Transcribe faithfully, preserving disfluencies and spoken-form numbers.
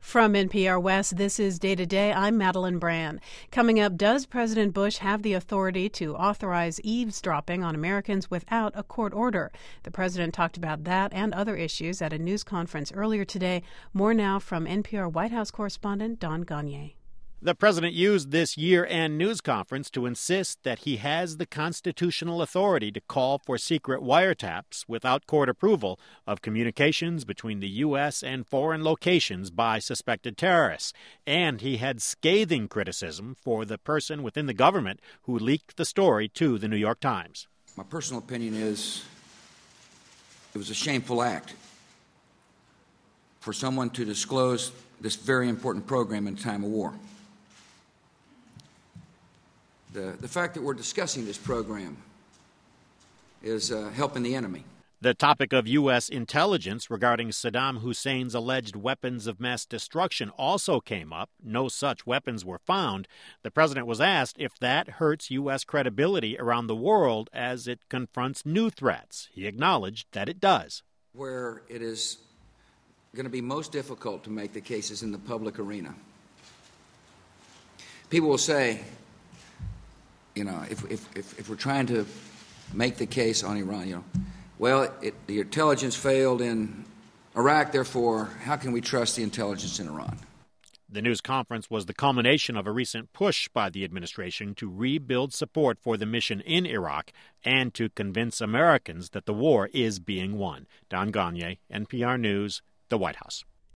From N P R West, this is Day to Day. I'm Madeline Brand. Coming up, does President Bush have the authority to authorize eavesdropping on Americans without a court order? The president talked about that and other issues at a news conference earlier today. More now from N P R White House correspondent Don Gagné. The president used this year-end news conference to insist that he has the constitutional authority to call for secret wiretaps without court approval of communications between the U S and foreign locations by suspected terrorists. And he had scathing criticism for the person within the government who leaked the story to the New York Times. My personal opinion is it was a shameful act for someone to disclose this very important program in a time of war. The, the fact that we're discussing this program is uh, helping the enemy. The topic of U S intelligence regarding Saddam Hussein's alleged weapons of mass destruction also came up. No such weapons were found. The president was asked if that hurts U S credibility around the world as it confronts new threats. He acknowledged that it does. Where it is going to be most difficult to make the cases in the public arena. People will say, you know, if, if, if, if we're trying to make the case on Iran, you know, well, it, the intelligence failed in Iraq, therefore, how can we trust the intelligence in Iran? The news conference was the culmination of a recent push by the administration to rebuild support for the mission in Iraq and to convince Americans that the war is being won. Don Gagné, N P R News, the White House.